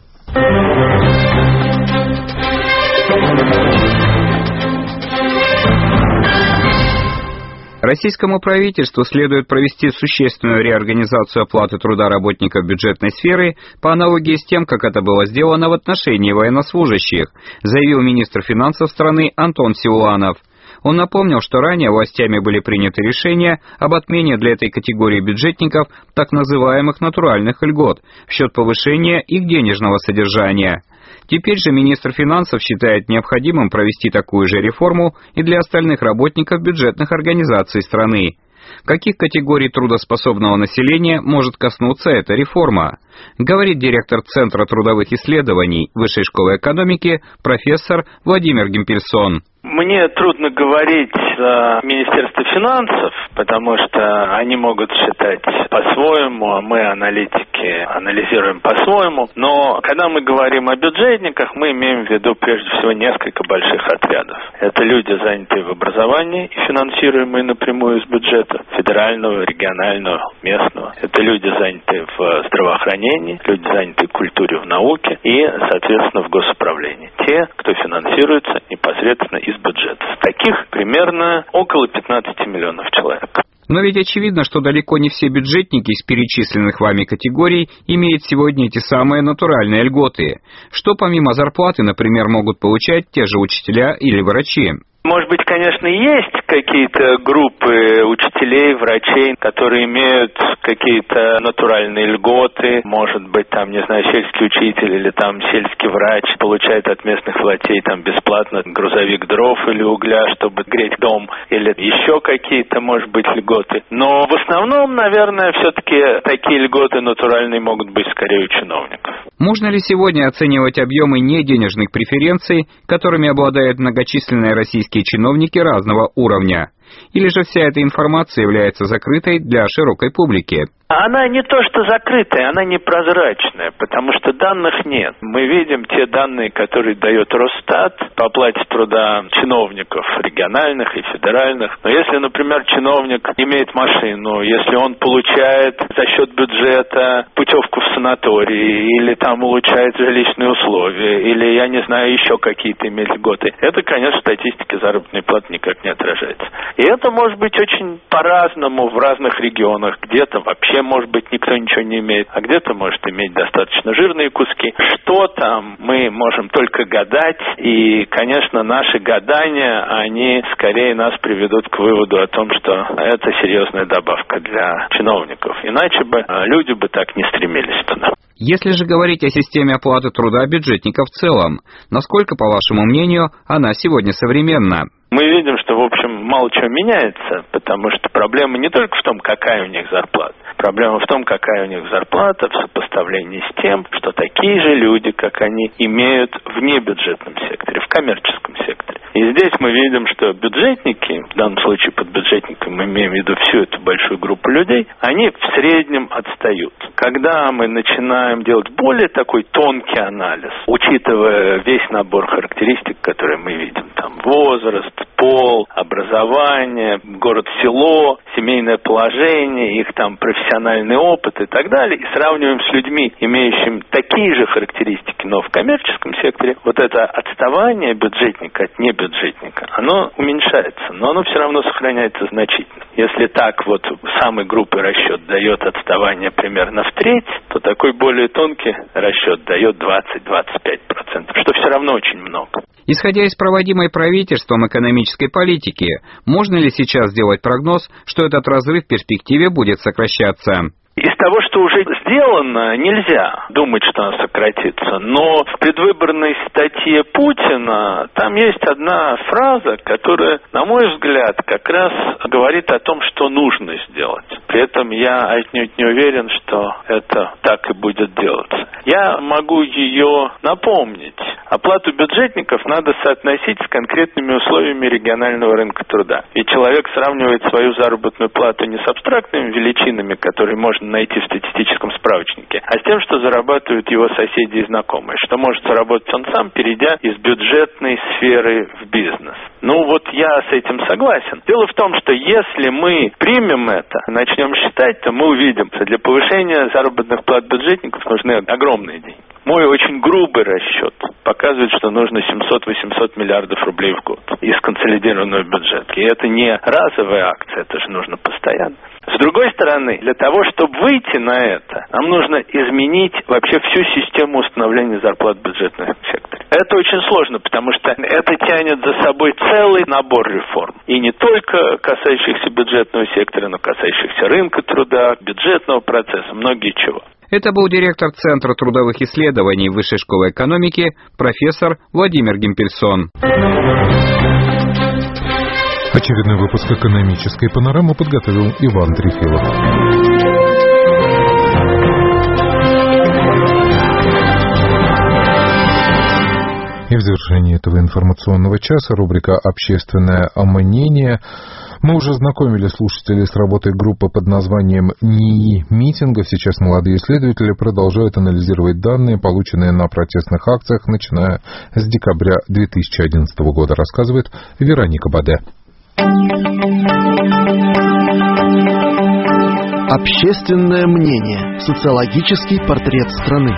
Российскому правительству следует провести существенную реорганизацию оплаты труда работников бюджетной сферы по аналогии с тем, как это было сделано в отношении военнослужащих, заявил министр финансов страны Антон Силуанов. Он напомнил, что ранее властями были приняты решения об отмене для этой категории бюджетников так называемых натуральных льгот в счет повышения их денежного содержания. Теперь же министр финансов считает необходимым провести такую же реформу и для остальных работников бюджетных организаций страны. Каких категорий трудоспособного населения может коснуться эта реформа? Говорит директор Центра трудовых исследований Высшей школы экономики профессор Владимир Гимпельсон. Мне трудно говорить за Министерство финансов, потому что они могут считать по-своему, а мы, аналитики, анализируем по-своему. Но когда мы говорим о бюджетниках, мы имеем в виду прежде всего несколько больших отрядов. Это люди, занятые в образовании и финансируемые напрямую из бюджета федерального, регионального, местного. Это люди, занятые в здравоохранении, люди, занятые в культуре, в науке и, соответственно, в госуправлении. Те, кто финансируется непосредственно из бюджета. Таких примерно около пятнадцати миллионов человек. Но ведь очевидно, что далеко не все бюджетники из перечисленных вами категорий имеют сегодня эти самые натуральные льготы. Что помимо зарплаты, например, могут получать те же учителя или врачи? Может быть, конечно, есть какие-то группы учителей, врачей, которые имеют какие-то натуральные льготы. Может быть, там, не знаю, сельский учитель или там сельский врач получает от местных властей там бесплатно грузовик дров или угля, чтобы греть дом, или еще какие-то, может быть, льготы. Но в основном, наверное, все-таки такие льготы натуральные могут быть скорее у чиновников. Можно ли сегодня оценивать объемы неденежных преференций, которыми обладают многочисленные российские чиновники разного уровня? Или же вся эта информация является закрытой для широкой публики? Она не то что закрытая, она непрозрачная, потому что данных нет. Мы видим те данные, которые дает Росстат по оплате труда чиновников региональных и федеральных. Но если, например, чиновник имеет машину, если он получает за счет бюджета путевку в санаторий, или там улучшает жилищные условия, или, я не знаю, еще какие-то имеет льготы, это, конечно, статистика заработной платы никак не отражается. И это может быть очень по-разному в разных регионах. Где-то вообще, может быть, никто ничего не имеет, а где-то может иметь достаточно жирные куски. Что там, мы можем только гадать. И, конечно, наши гадания, они скорее нас приведут к выводу о том, что это серьезная добавка для чиновников. Иначе бы люди бы так не стремились туда. Если же говорить о системе оплаты труда бюджетников в целом, насколько, по вашему мнению, она сегодня современна? Мы видим, что, в общем, мало чего меняется, потому что проблема не только в том, какая у них зарплата. Проблема в том, какая у них зарплата в сопоставлении с тем, что такие же люди, как они, имеют в небюджетном секторе, в коммерческом секторе. И здесь мы видим, что бюджетники, в данном случае под бюджетниками мы имеем в виду всю эту большую группу людей, они в среднем отстают. Когда мы начинаем делать более такой тонкий анализ, учитывая весь набор характеристик, которые мы видим, там возраст, пол, образование, город-село, семейное положение, их там профессиональный опыт и так далее, и сравниваем с людьми, имеющими такие же характеристики, но в коммерческом секторе, вот это отставание бюджетника от небюджетника, оно уменьшается, но оно все равно сохраняется значительно. Если так вот самый грубый расчет дает отставание примерно в треть, то такой более тонкий расчет дает двадцать-двадцать пять процентов, что все равно очень много. Исходя из проводимой правительством экономической политики, можно ли сейчас сделать прогноз, что этот разрыв в перспективе будет сокращаться? Из того, что уже сделано, нельзя думать, что она сократится. Но в предвыборной статье Путина там есть одна фраза, которая, на мой взгляд, как раз говорит о том, что нужно сделать. При этом я отнюдь не уверен, что это так и будет делаться. Я могу ее напомнить. Оплату бюджетников надо соотносить с конкретными условиями регионального рынка труда. И человек сравнивает свою заработную плату не с абстрактными величинами, которые можно найти в статистическом справочнике, а с тем, что зарабатывают его соседи и знакомые, что может заработать он сам, перейдя из бюджетной сферы в бизнес. Ну вот я с этим согласен. Дело в том, что если мы примем это, начнем считать, то мы увидим, что для повышения заработных плат бюджетников нужны огромные деньги. Мой очень грубый расчет показывает, что нужно семьсот-восемьсот миллиардов рублей в год из консолидированного бюджета. И это не разовая акция, это же нужно постоянно. С другой стороны, для того, чтобы выйти на это, нам нужно изменить вообще всю систему установления зарплат в бюджетном секторе. Это очень сложно, потому что это тянет за собой целый набор реформ. И не только касающихся бюджетного сектора, но касающихся рынка труда, бюджетного процесса, многие чего. Это был директор Центра трудовых исследований Высшей школы экономики, профессор Владимир Гимпельсон. Очередной выпуск экономической панорамы подготовил Иван Трефилов. И в завершении этого информационного часа рубрика «Общественное мнение». Мы уже знакомили слушателей с работой группы под названием НИИ митингов. Сейчас молодые исследователи продолжают анализировать данные, полученные на протестных акциях, начиная с декабря две тысячи одиннадцатого года, рассказывает Вероника Баде. Общественное мнение. Социологический портрет страны.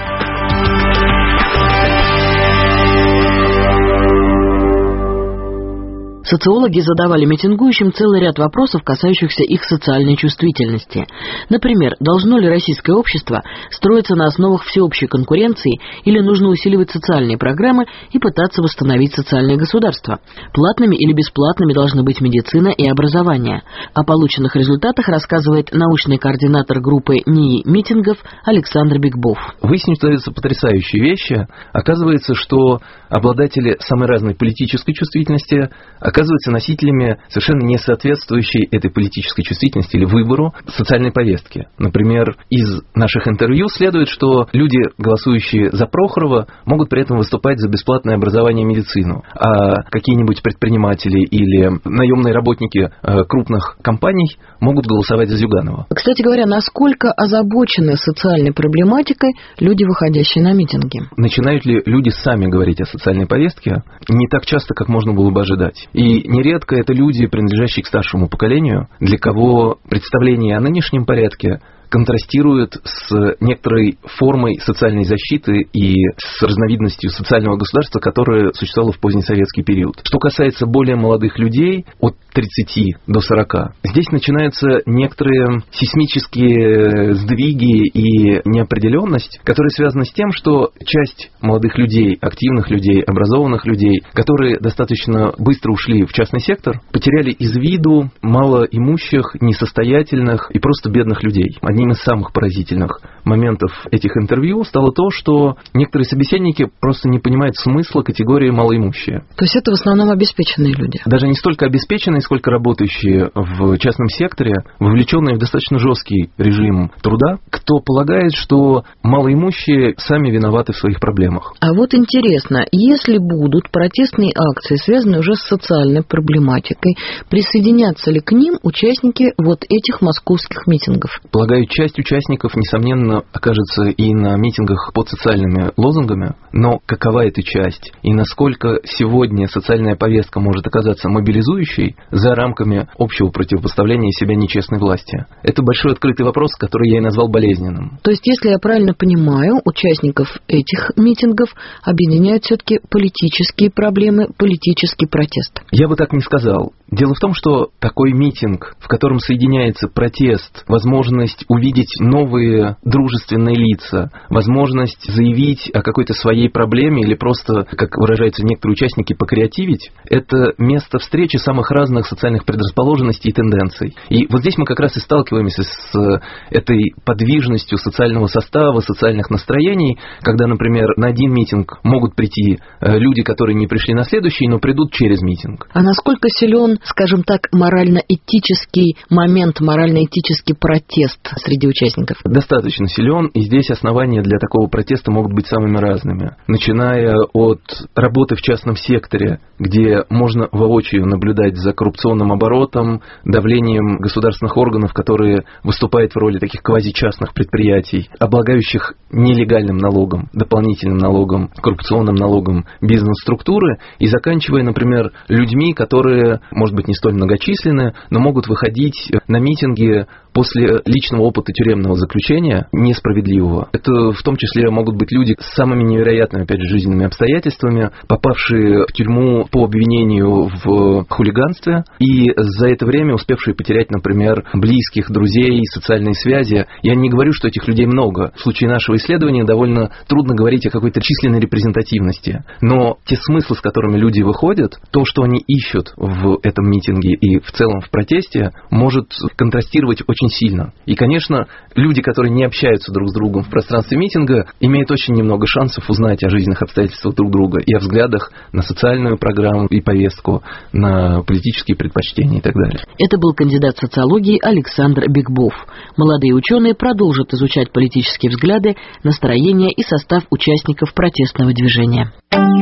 Социологи задавали митингующим целый ряд вопросов, касающихся их социальной чувствительности. Например, должно ли российское общество строиться на основах всеобщей конкуренции или нужно усиливать социальные программы и пытаться восстановить социальное государство? Платными или бесплатными должны быть медицина и образование. О полученных результатах рассказывает научный координатор группы НИИ митингов Александр Бигбов. Выясняются потрясающие вещи. Оказывается, что обладатели самой разной политической чувствительности оказываются носителями совершенно не соответствующей этой политической чувствительности или выбору социальной повестки. Например, из наших интервью следует, что люди, голосующие за Прохорова, могут при этом выступать за бесплатное образование и медицину, а какие-нибудь предприниматели или наемные работники крупных компаний могут голосовать за Зюганова. Кстати говоря, насколько озабочены социальной проблематикой люди, выходящие на митинги? Начинают ли люди сами говорить о социальной повестке? Не так часто, как можно было бы ожидать. И нередко это люди, принадлежащие к старшему поколению, для кого представление о нынешнем порядке контрастирует с некоторой формой социальной защиты и с разновидностью социального государства, которое существовало в поздний советский период. Что касается более молодых людей, от тридцати до сорока, здесь начинаются некоторые сейсмические сдвиги и неопределенность, которые связаны с тем, что часть молодых людей, активных людей, образованных людей, которые достаточно быстро ушли в частный сектор, потеряли из виду малоимущих, несостоятельных и просто бедных людей. Одним одним из самых поразительных моментов этих интервью стало то, что некоторые собеседники просто не понимают смысла категории малоимущие. То есть это в основном обеспеченные люди? Даже не столько обеспеченные, сколько работающие в частном секторе, вовлеченные в достаточно жесткий режим труда, кто полагает, что малоимущие сами виноваты в своих проблемах. А вот интересно, если будут протестные акции, связанные уже с социальной проблематикой, присоединятся ли к ним участники вот этих московских митингов? Полагаю, часть участников, несомненно, окажется и на митингах под социальными лозунгами, но какова эта часть и насколько сегодня социальная повестка может оказаться мобилизующей за рамками общего противопоставления себя нечестной власти? Это большой открытый вопрос, который я и назвал болезненным. То есть, если я правильно понимаю, участников этих митингов объединяют все-таки политические проблемы, политический протест? Я бы так не сказал. Дело в том, что такой митинг, в котором соединяется протест, возможность увидеть новые дружественные лица, возможность заявить о какой-то своей проблеме или просто, как выражаются некоторые участники, покреативить, это место встречи самых разных социальных предрасположенностей и тенденций. И вот здесь мы как раз и сталкиваемся с этой подвижностью социального состава, социальных настроений, когда, например, на один митинг могут прийти люди, которые не пришли на следующий, но придут через митинг. А насколько силен, скажем так, морально-этический момент, морально-этический протест среди участников? Достаточно силен, и здесь основания для такого протеста могут быть самыми разными. Начиная от работы в частном секторе, где можно воочию наблюдать за коррупционным оборотом, давлением государственных органов, которые выступают в роли таких квазичастных предприятий, облагающих нелегальным налогом, дополнительным налогом, коррупционным налогом бизнес-структуры, и заканчивая, например, людьми, которые, может быть, не столь многочисленны, но могут выходить на митинги после личного опыта тюремного заключения несправедливого. Это в том числе могут быть люди с самыми невероятными, опять же, жизненными обстоятельствами, попавшие в тюрьму по обвинению в хулиганстве и за это время успевшие потерять, например, близких, друзей, социальные связи. Я не говорю, что этих людей много. В случае нашего исследования довольно трудно говорить о какой-то численной репрезентативности. Но те смыслы, с которыми люди выходят, то, что они ищут в этом митинге и в целом в протесте, может контрастировать очень сильно. И, конечно, люди, которые не общаются друг с другом в пространстве митинга, имеют очень немного шансов узнать о жизненных обстоятельствах друг друга и о взглядах на социальную программу и повестку, на политические предпочтения и так далее. Это был кандидат социологии Александр Бигбов. Молодые ученые продолжат изучать политические взгляды, настроения и состав участников протестного движения.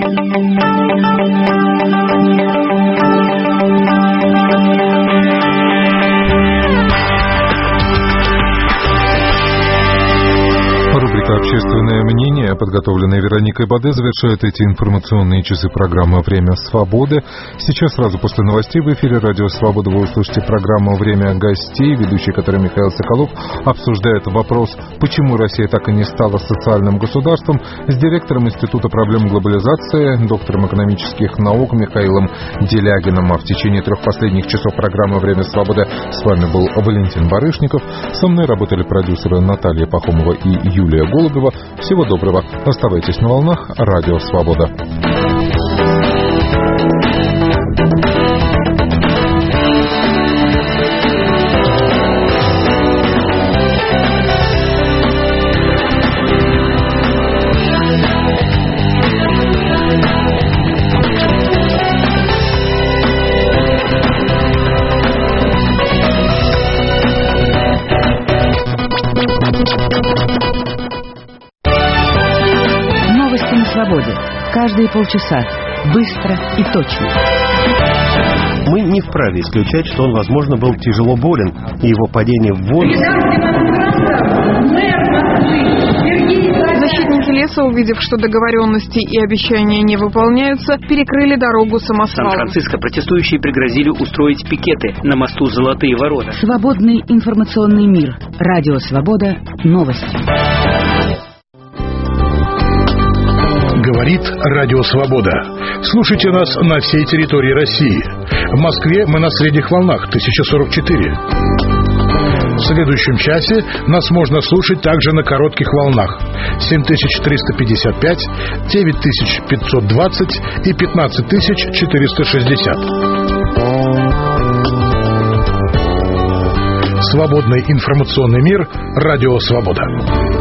Рубрика «Общественное мнение», подготовленная Вероникой Баде, завершает эти информационные часы программы «Время свободы». Сейчас, сразу после новостей, в эфире «Радио Свобода» вы услышите программу «Время гостей», ведущий которой Михаил Соколов обсуждает вопрос, почему Россия так и не стала социальным государством, с директором Института проблем глобализации, доктором экономических наук Михаилом Делягиным. А в течение трех последних часов программы «Время свободы» с вами был Валентин Барышников. Со мной работали продюсеры Наталья Пахомова и Юлия Юлия Голубева. Всего доброго. Оставайтесь на волнах «Радио Свобода». Каждые полчаса. Быстро и точно. Мы не вправе исключать, что он, возможно, был тяжело болен, и его падение в воду... Защитники леса, увидев, что договоренности и обещания не выполняются, перекрыли дорогу самосвалом. В Сан-Франциско протестующие пригрозили устроить пикеты на мосту «Золотые ворота». Свободный информационный мир. Радио Свобода. Новости. Говорит Радио Свобода. Слушайте нас на всей территории России. В Москве мы на средних волнах тысяча сорок четыре. В следующем часе нас можно слушать также на коротких волнах семь тысяч триста пятьдесят пять, девять тысяч пятьсот двадцать и пятнадцать тысяч четыреста шестьдесят. Свободный информационный мир. Радио «Свобода».